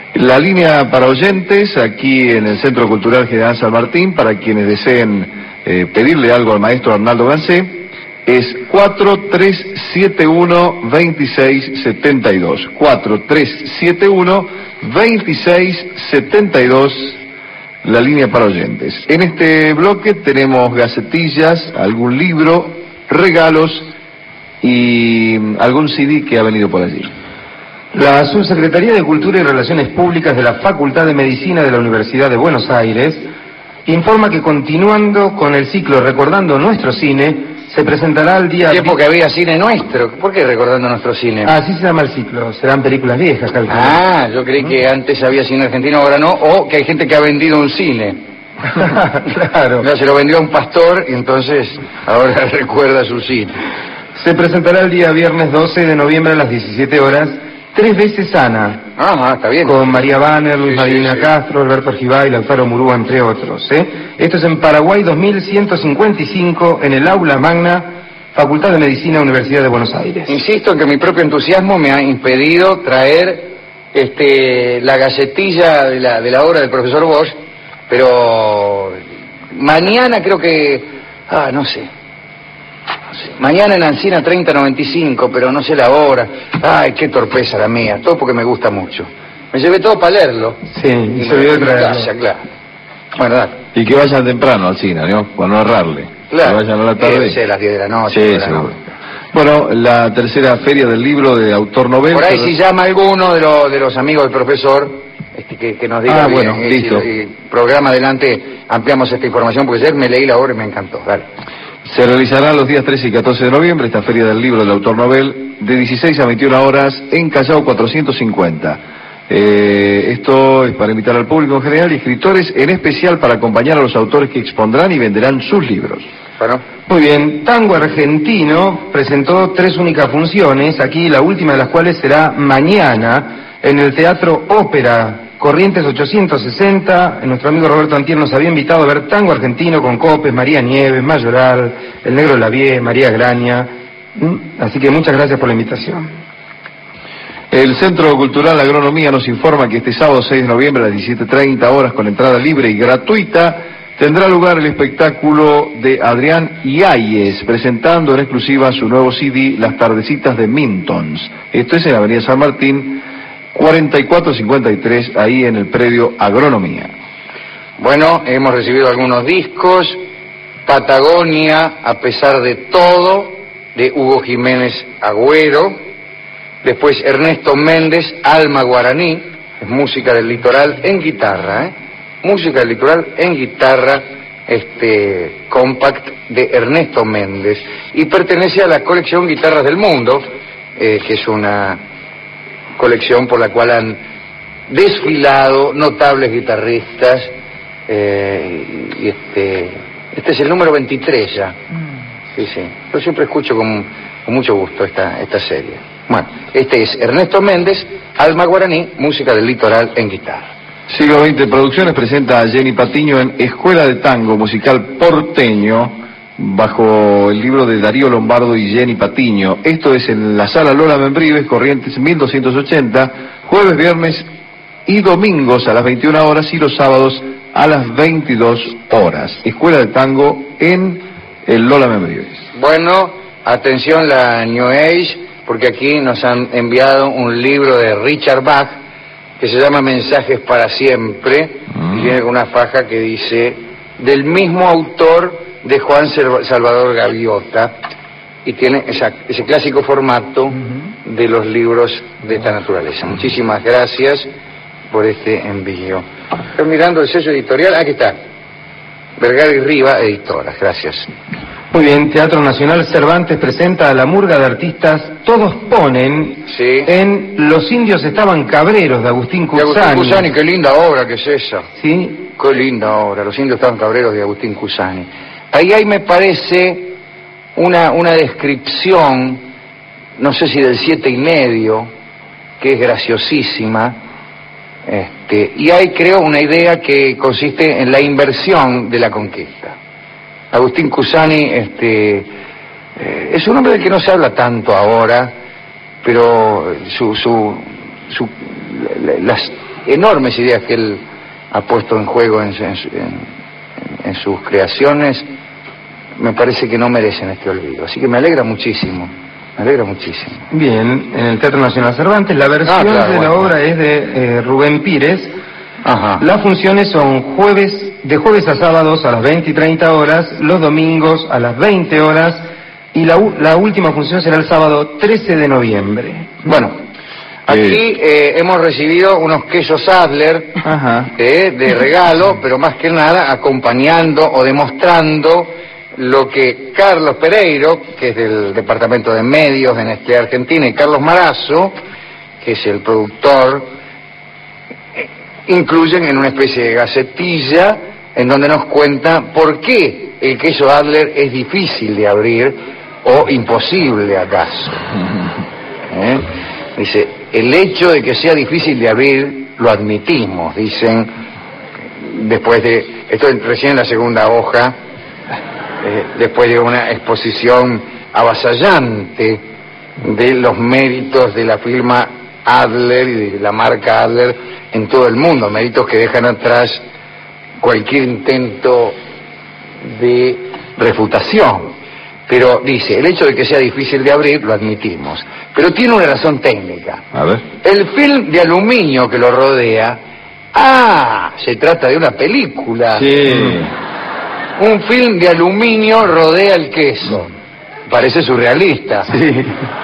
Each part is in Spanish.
La línea para oyentes aquí en el Centro Cultural General San Martín, para quienes deseen pedirle algo al maestro Arnaldo Gansé, es 4371-2672. 4371-2672, la línea para oyentes. En este bloque tenemos gacetillas, algún libro, regalos y algún CD que ha venido por allí. La Subsecretaría de Cultura y Relaciones Públicas de la Facultad de Medicina de la Universidad de Buenos Aires informa que, continuando con el ciclo Recordando Nuestro Cine, se presentará el día... Tiempo que había cine nuestro. ¿Por qué Recordando Nuestro Cine? Así se llama el ciclo. Serán películas viejas, calculo. Ah, yo creí que antes había cine argentino, ahora no. O que hay gente que ha vendido un cine. Claro. No, se lo vendió a un pastor y entonces ahora recuerda su cine. Se presentará el día viernes 12 de noviembre a las 17 horas, 3 veces Ana. Ajá, está bien. Con María Banner, Luis Marina Castro, Alberto Gibay, Lautaro Murúa, entre otros. Esto es en Paraguay 2155, en el Aula Magna, Facultad de Medicina, Universidad de Buenos Aires. Insisto en que mi propio entusiasmo me ha impedido traer la gacetilla de la obra del profesor Bosch, pero mañana creo que... no sé. Mañana en Ancina 3095, pero no sé la hora. Ay, qué torpeza la mía. Todo porque me gusta mucho. Me llevé todo para leerlo. Sí, y se olvidó de traerlo. Claro. Bueno, dale. Y que vayan temprano al cine, ¿no? Para no errarle. Claro. Que vayan a la tarde. Sí, a las 10 de la noche. Sí, seguro. Bueno, la tercera feria del libro de autor novel. Por ahí si llama alguno de los amigos del profesor, que nos diga bien, bueno, listo. Y programa adelante ampliamos esta información, porque ayer me leí la obra y me encantó. Dale. Se realizará los días 13 y 14 de noviembre esta feria del libro del autor novel de 16 a 21 horas en Callao 450. Esto es para invitar al público en general y escritores, en especial para acompañar a los autores que expondrán y venderán sus libros. Bueno. Muy bien, Tango Argentino presentó 3 únicas funciones, aquí la última de las cuales será mañana en el Teatro Ópera Corrientes 860. Nuestro amigo Roberto Antier nos había invitado a ver Tango Argentino con Copes, María Nieves, Mayoral, El Negro Lavie, María Graña. Así que muchas gracias por la invitación. El Centro Cultural Agronomía nos informa que este sábado 6 de noviembre a las 17:30 horas, con entrada libre y gratuita, tendrá lugar el espectáculo de Adrián Iáñez, presentando en exclusiva su nuevo CD, Las Tardecitas de Mintons. Esto es en la Avenida San Martín 4453, ahí en el predio Agronomía. Bueno, hemos recibido algunos discos. Patagonia, a pesar de todo, de Hugo Jiménez Agüero. Después Ernesto Méndez, Alma Guaraní, es música del litoral en guitarra, música del litoral en guitarra, compact de Ernesto Méndez, y pertenece a la colección Guitarras del Mundo, que es una colección por la cual han desfilado notables guitarristas, y este es el número 23 ya. Sí. Yo siempre escucho con mucho gusto esta serie. Bueno, este es Ernesto Méndez, Alma Guaraní, música del litoral en guitarra. Siglo XX Producciones presenta a Jenny Patiño en Escuela de Tango Musical Porteño, bajo el libro de Darío Lombardo y Jenny Patiño. Esto es en la Sala Lola Membrives, Corrientes 1280, jueves, viernes y domingos a las 21 horas y los sábados a las 22 horas. Escuela de Tango en el Lola Membrives. Bueno, atención la New Age, porque aquí nos han enviado un libro de Richard Bach que se llama Mensajes para Siempre, y viene con una faja que dice, del mismo autor de Juan Salvador Gaviota, y tiene ese clásico formato de los libros de esta naturaleza. Muchísimas gracias por este envío. Estoy mirando el sello editorial, aquí está, Vergara y Riva, editoras, gracias. Muy bien, Teatro Nacional Cervantes presenta a la murga de artistas Todos Ponen, en Los Indios Estaban Cabreros, de Agustín Cusani. De Agustín Cusani, qué linda obra que es esa. Sí. Qué linda obra, Los Indios Estaban Cabreros, de Agustín Cusani. Ahí me parece una descripción, no sé si del 7,5, que es graciosísima, y hay, creo, una idea que consiste en la inversión de la conquista. Agustín Cusani es un hombre del que no se habla tanto ahora, pero las enormes ideas que él ha puesto en juego en sus creaciones, me parece que no merecen este olvido. Así que me alegra muchísimo, me alegra muchísimo. Bien, en el Teatro Nacional Cervantes, la versión de la obra es de Rubén Pires. Ajá. Las funciones son de jueves a sábados a las 20 y 30 horas, los domingos a las 20 horas, y la última función será el sábado 13 de noviembre. Bueno, aquí hemos recibido unos quesos Adler de regalo, pero más que nada acompañando o demostrando lo que Carlos Pereiro, que es del Departamento de Medios de Nestlé Argentina, y Carlos Marazo, que es el productor, incluyen en una especie de gacetilla en donde nos cuenta por qué el queso Adler es difícil de abrir o imposible acaso. Dice, el hecho de que sea difícil de abrir lo admitimos, dicen, después de, esto recién en la segunda hoja, después de una exposición avasallante de los méritos de la firma Adler y de la marca Adler en todo el mundo, méritos que dejan atrás cualquier intento de refutación. Pero dice, el hecho de que sea difícil de abrir lo admitimos, pero tiene una razón técnica. A ver. El film de aluminio que lo rodea, se trata de una película. Sí. Un film de aluminio rodea el queso. Parece surrealista. Sí.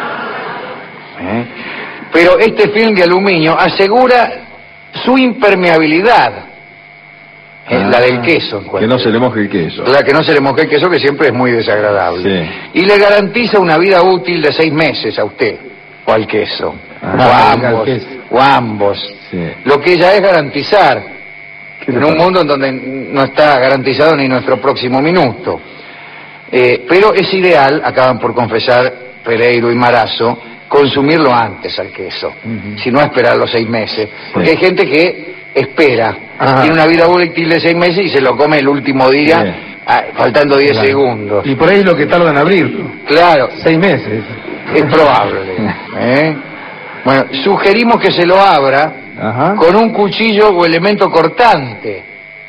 Pero este film de aluminio asegura su impermeabilidad. La del queso. Que no se le moje el queso. Claro, que no se le moje el queso, que siempre es muy desagradable. Sí. Y le garantiza una vida útil de 6 meses a usted, o al queso. O a ambos. Sí. Lo que ya es garantizar. En un mundo en donde no está garantizado ni nuestro próximo minuto. Pero es ideal, acaban por confesar Pereiro y Marazo, consumirlo antes al queso, si no esperar los 6 meses. Porque hay gente que espera, tiene una vida útil de 6 meses y se lo come el último día, faltando 10 segundos. Y por ahí es lo que tardan en abrirlo. Claro. 6 meses. Es probable. Bueno, sugerimos que se lo abra con un cuchillo o elemento cortante.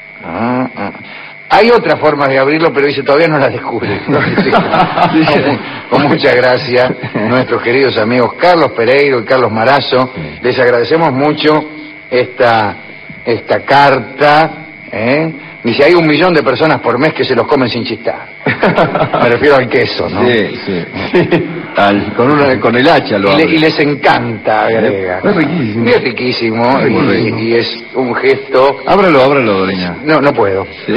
Hay otras formas de abrirlo, pero dice, todavía no las descubre. Con mucha gracia, nuestros queridos amigos Carlos Pereiro y Carlos Marazo, les agradecemos mucho esta carta. Dice, hay 1 millón de personas por mes que se los comen sin chistar. Me refiero al queso, ¿no? Sí. Con el hacha lo abre. Y les encanta, agrega. Es riquísimo. Y es riquísimo, y es un gesto... Ábrelo, Doreña. No puedo. Sí.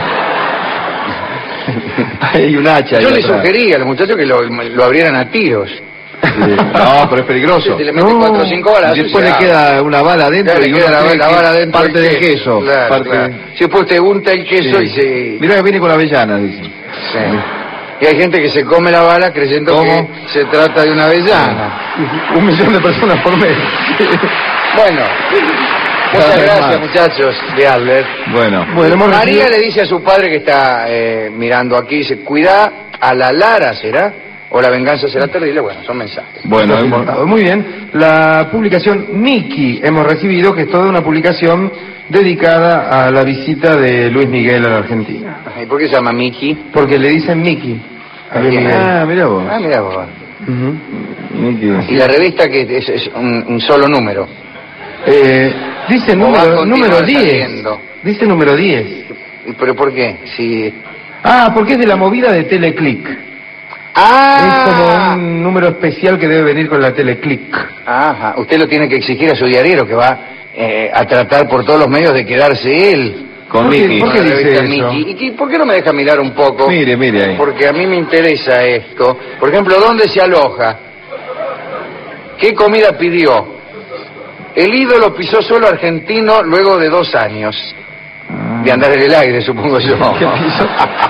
Hay un hacha. Yo le sugería a los muchachos que lo abrieran a tiros. Sí. No, pero es peligroso. Se le mete 4 o 5 balas. Y después le queda una bala adentro y queda la bala adentro. Parte del queso. Claro. Si después te unta el queso y se... Mirá que viene con avellana, dice. Sí. Y hay gente que se come la bala creyendo que se trata de una avellana. 1 millón de personas por mes. Bueno, muchas gracias, muchachos de Adler. Bueno, María le dice a su padre que está mirando aquí, dice, cuidá a la Lara, ¿será? O la venganza será terrible. Bueno, son mensajes. Bueno, muy bien. La publicación Miki hemos recibido, que es toda una publicación dedicada a la visita de Luis Miguel a la Argentina. ¿Y por qué se llama Miki? Porque le dicen Miki a Luis Miguel. Mirá vos. Mirá vos. Miki. Y la revista que es un solo número. Dice número 10. Saliendo. Dice número 10. ¿Pero por qué? Si... Porque es de la movida de Teleclick. Es como un número especial que debe venir con la Teleclick. Ajá. Usted lo tiene que exigir a su diariero, que va a tratar por todos los medios de quedarse él con Miki. ¿Por qué dice eso? ¿Y por qué no me deja mirar un poco? Mire ahí. Porque a mí me interesa esto. Por ejemplo, ¿dónde se aloja? ¿Qué comida pidió? El ídolo pisó suelo argentino luego de 2 años. De andar en el aire, supongo yo. ¿Qué pisó?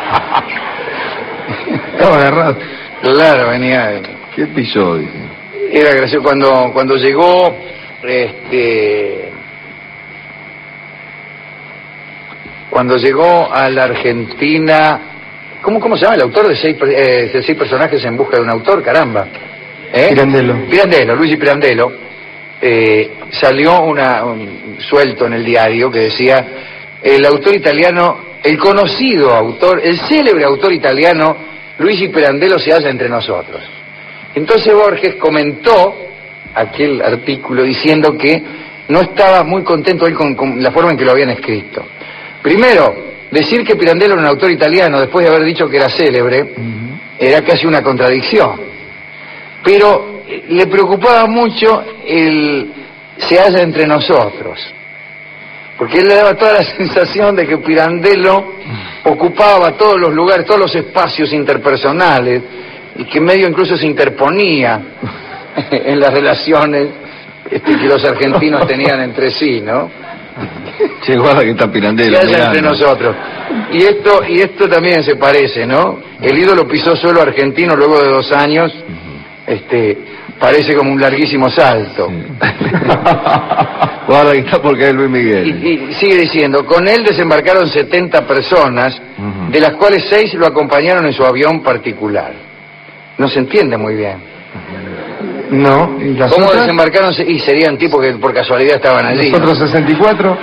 Estaba agarrado. Claro, venía. ¿Qué episodio? Era gracioso cuando llegó, cuando llegó a la Argentina, ¿cómo se llama el autor de 6 personajes en busca de un autor? Caramba. Pirandello. Luigi Pirandello. salió un suelto en el diario que decía: el autor italiano, el conocido autor, el célebre autor italiano Luigi Pirandello se halla entre nosotros. Entonces Borges comentó aquel artículo diciendo que no estaba muy contento él con la forma en que lo habían escrito. Primero, decir que Pirandello era un autor italiano después de haber dicho que era célebre era casi una contradicción. Pero le preocupaba mucho el se halla entre nosotros, porque él le daba toda la sensación de que Pirandello ocupaba todos los lugares, todos los espacios interpersonales, y que medio incluso se interponía en las relaciones que los argentinos tenían entre sí, ¿no? Che, guarda que está Pirandello. Se halla entre nosotros. Y esto también se parece, ¿no? El ídolo pisó suelo argentino luego de 2 años, parece como un larguísimo salto. Sí. Guarda que está por caer Luis Miguel. Y sigue diciendo: con él desembarcaron 70 personas, de las cuales 6 lo acompañaron en su avión particular. No se entiende muy bien. No, ¿y las ¿Cómo otras? desembarcaron? Y serían tipos que por casualidad estaban allí. Los otros 64.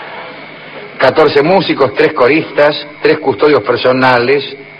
14 músicos, 3 coristas, 3 custodios personales.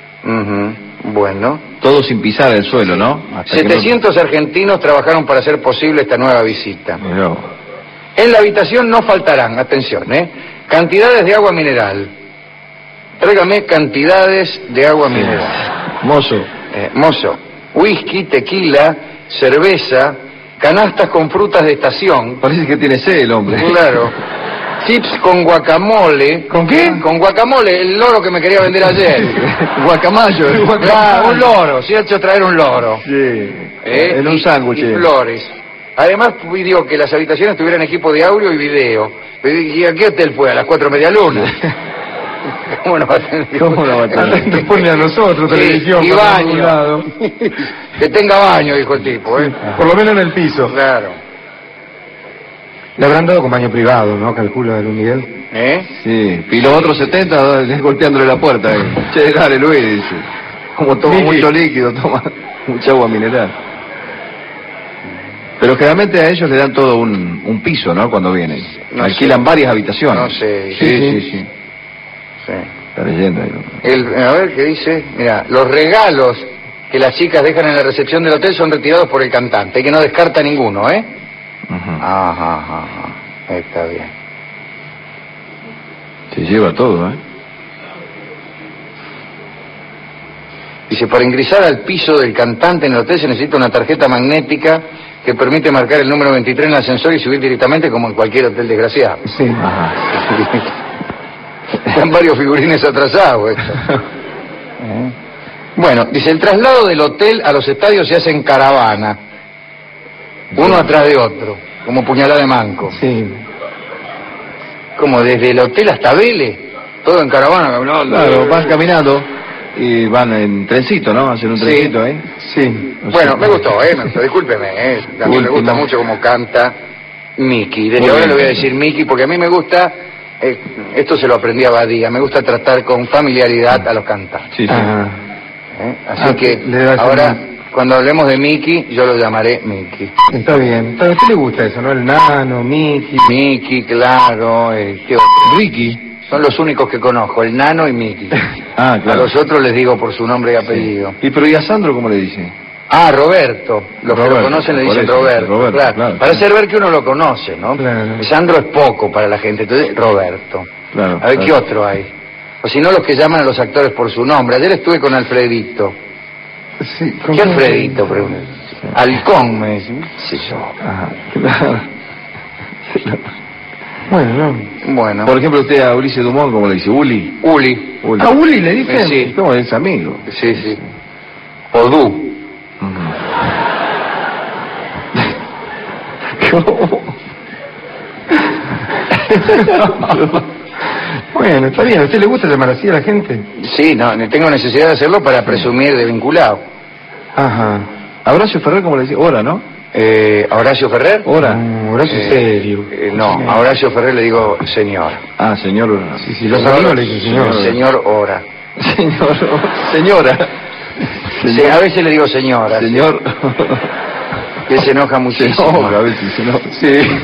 Bueno. Todo sin pisar el suelo, ¿no? Hasta 700 argentinos trabajaron para hacer posible esta nueva visita. No. En la habitación no faltarán, atención, cantidades de agua mineral. Tráigame cantidades de agua mineral. Mozo. Mozo, whisky, tequila, cerveza, canastas con frutas de estación. Parece que tiene sed el hombre. Claro. Chips con guacamole. ¿Con qué? Con guacamole, el loro que me quería vender ayer. Guacamayo. Claro, un loro, se ha hecho traer un loro. Sí. En un sándwich. Y flores. Además pidió que las habitaciones tuvieran equipo de audio y video. ¿Y a qué hotel fue? ¿A las 4:30? ¿Cómo no va a tener? ¿Cómo no va a tener? Nos pone a nosotros televisión. Y por baño. algún lado. Que tenga baño, dijo el tipo, Por lo menos en el piso. Claro. Le habrán dado con baño privado, ¿no? Calcula Luis Miguel. Sí. Y los otros 70 golpeándole la puerta. Che, dale Luis, dice. Como toma Miki. mucho líquido, toma mucha agua mineral. Pero generalmente a ellos le dan todo un piso, ¿no? Cuando vienen. No Alquilan sé. varias habitaciones. No sé. Sí. Sí. Está leyendo ahí. A ver qué dice. Mira, los regalos que las chicas dejan en la recepción del hotel son retirados por el cantante, que no descarta ninguno, Ajá. Está bien. Se lleva todo, Dice: para ingresar al piso del cantante en el hotel se necesita una tarjeta magnética que permite marcar el número 23 en el ascensor y subir directamente como en cualquier hotel desgraciado. Sí. Están varios figurines atrasados esto. Bueno, dice: el traslado del hotel a los estadios se hace en caravana, uno atrás de otro, como puñalada de manco. Sí. Como desde el hotel hasta Vélez, todo en caravana. Claro, van caminando y van en trencito, ¿no? Hacen un Sí. trencito ahí. Sí. Bueno, me gustó, discúlpeme, a mí me gusta Último. mucho cómo canta Miki. Desde Muy ahora bien. le voy a decir Miki, porque a mí me gusta, esto se lo aprendí a Badía, me gusta tratar con familiaridad a los cantantes. Sí. Ajá. Así que le das ahora, un- cuando hablemos de Miki, yo lo llamaré Miki. Está bien. ¿A usted le gusta eso, no? El nano, Miki. Miki, claro, ¿qué otro? Ricky. Son los únicos que conozco, el Nano y Miki. Ah, A claro. los otros les digo por su nombre y apellido. ¿Y pero y a Sandro cómo le dice? Ah, Roberto. Los que Roberto, lo conocen le por dicen eso, Roberto. Claro. Para hacer ver que uno lo conoce, ¿no? Claro. Sandro es poco para la gente, entonces Roberto. Claro. A ver qué otro hay. O si no, los que llaman a los actores por su nombre. Ayer estuve con Alfredito. Sí. ¿Qué Alfredito? Pregunté. Halcón, me dice. Sí, yo. Ajá. Claro. Bueno, no. Bueno. Por ejemplo, usted a Ulises Dumont, ¿cómo le dice? Uli. Uli. ¿A Uli le dicen? Sí. ¿Cómo es amigo? Sí, sí. Odú. Bueno, está bien. ¿A usted le gusta llamar así a la gente? Sí, no, tengo necesidad de hacerlo para presumir de vinculado. Ajá. A Horacio Ferrer, ¿cómo le dice? Hora, ¿no? ¿A Horacio Ferrer? Hora. Horacio es serio. No, a Horacio Ferrer le digo señor. Ah, señor. Sí, sí, los amigos le dicen señor. Señor Hora. Señora. Sí, a veces le digo señora. Señor. Que se enoja muchísimo. Se enoja, a veces se enoja. Sí.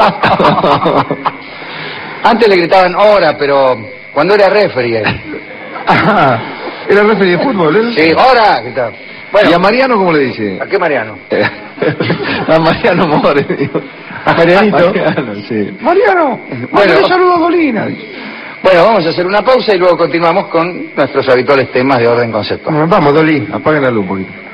Antes le gritaban hora, pero cuando era referee. Ah, era referee de fútbol, ¿eh? Sí, hora, gritaban. Bueno, ¿Y a Mariano cómo le dice? ¿a qué Mariano? A Mariano More, digo. A Marianito. Mariano, sí. Mariano, Bueno. le saludo a Dolina. Bueno, vamos a hacer una pausa y luego continuamos con nuestros habituales temas de orden conceptual. Vamos, Dolly. Apaguen la luz un poquito.